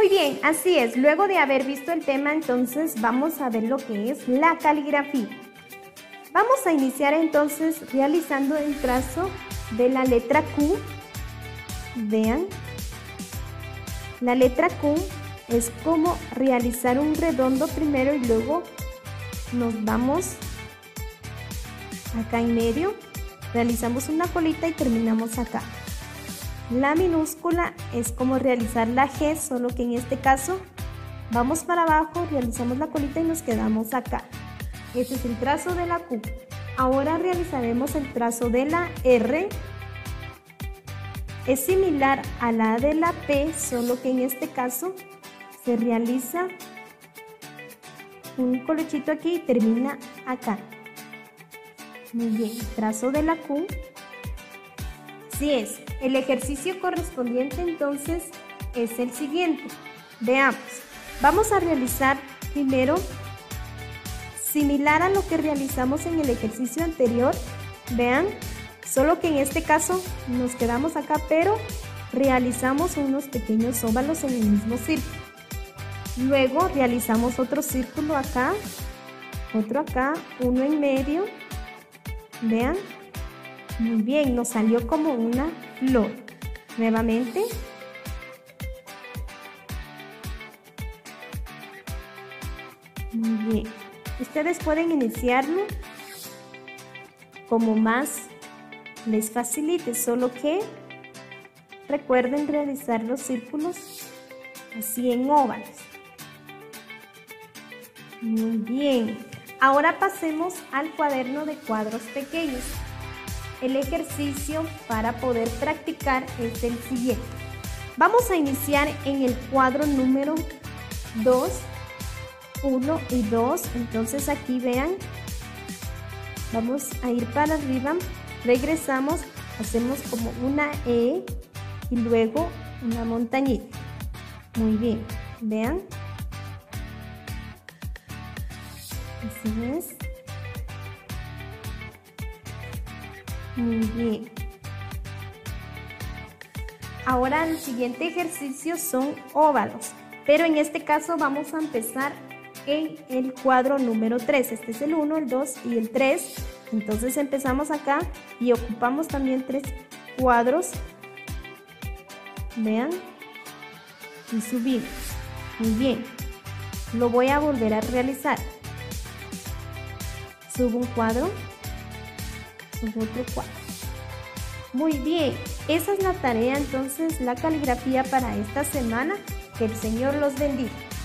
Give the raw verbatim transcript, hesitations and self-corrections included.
Muy bien, así es. Luego de haber visto el tema, entonces vamos a ver lo que es la caligrafía. Vamos a iniciar entonces realizando el trazo de la letra Q. Vean, la letra Q es como realizar un redondo primero y luego nos vamos acá en medio, realizamos una colita y terminamos acá. La minúscula es como realizar la G, solo que en este caso vamos para abajo, realizamos la colita y nos quedamos acá. Este es el trazo de la Q. Ahora realizaremos el trazo de la R. Es similar a la de la P, solo que en este caso se realiza un colochito aquí y termina acá. Muy bien, trazo de la Q. Así es, el ejercicio correspondiente entonces es el siguiente. Veamos, vamos a realizar primero, similar a lo que realizamos en el ejercicio anterior, vean, solo que en este caso nos quedamos acá, pero realizamos unos pequeños óvalos en el mismo círculo. Luego realizamos otro círculo acá, otro acá, uno en medio, vean. Muy bien, nos salió como una flor. Nuevamente. Muy bien. Ustedes pueden iniciarlo como más les facilite, solo que recuerden realizar los círculos así en óvalos. Muy bien. Ahora pasemos al cuaderno de cuadros pequeños. El ejercicio para poder practicar es el siguiente. Vamos a iniciar en el cuadro número dos, uno y dos. Entonces aquí vean, vamos a ir para arriba, regresamos, hacemos como una E y luego una montañita. Muy bien, vean. Así es. Muy bien. Ahora el siguiente ejercicio son óvalos, pero en este caso vamos a empezar en el cuadro número tres. Este es el uno, el dos y el tres. Entonces empezamos acá y ocupamos también tres cuadros. Vean. Y subimos. Muy bien. Lo voy a volver a realizar. Subo un cuadro. Subo otro cuadro. Muy bien. Esa es la tarea, entonces, la caligrafía para esta semana. Que el Señor los bendiga.